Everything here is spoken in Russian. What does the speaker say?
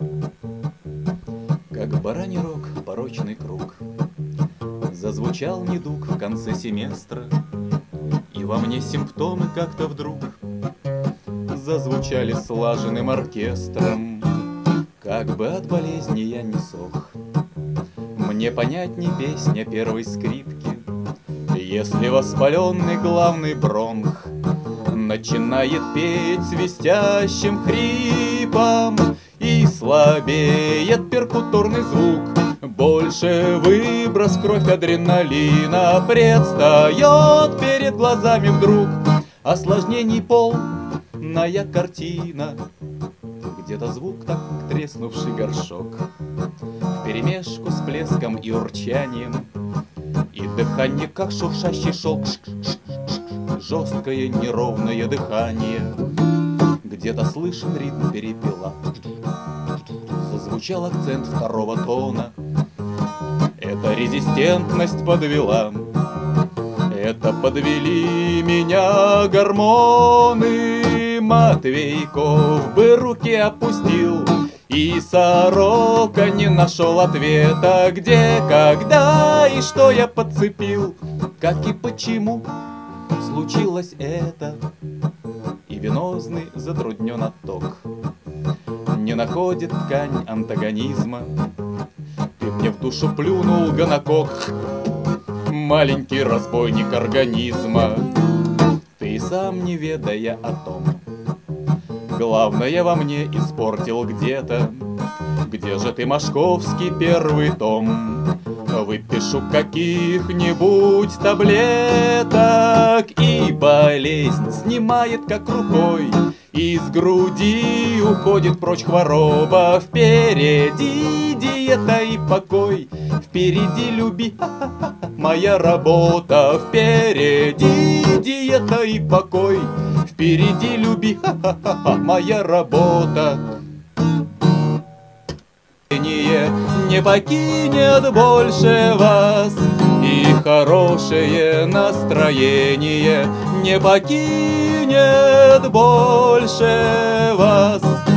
Как бараний рог, порочный круг, зазвучал недуг в конце семестра, и во мне симптомы как-то вдруг зазвучали слаженным оркестром. Как бы от болезни я не сох, мне понятней песня первой скрипки, если воспаленный главный бронх начинает петь свистящим хрипом, и слабеет перкуторный звук, больше выброс, кровь адреналина предстает перед глазами вдруг. Осложнений полная картина, где-то звук, так треснувший горшок, вперемешку с плеском и урчанием, и дыхание, как шуршащий шелк, жесткое неровное дыхание. Где-то слышен ритм перепела, зазвучал акцент второго тона. Эта резистентность подвела, это подвели меня гормоны. Матвейков бы руки опустил, и сорока не нашел ответа, где, когда и что я подцепил, как и почему случилось это. И венозный затруднен отток, не находит ткань антагонизма. Ты мне в душу плюнул, гонокок, маленький разбойник организма. Ты сам не ведая о том, главное во мне испортил где-то. Где же ты, Машковский, первый том? Выпишу каких-нибудь таблеток, и болезнь снимает как рукой, из груди уходит прочь хвороба. Впереди диета и покой, впереди люби, моя работа. Впереди диета и покой, впереди люби, моя работа. Не покинет больше вас, и хорошее настроение не покинет больше вас.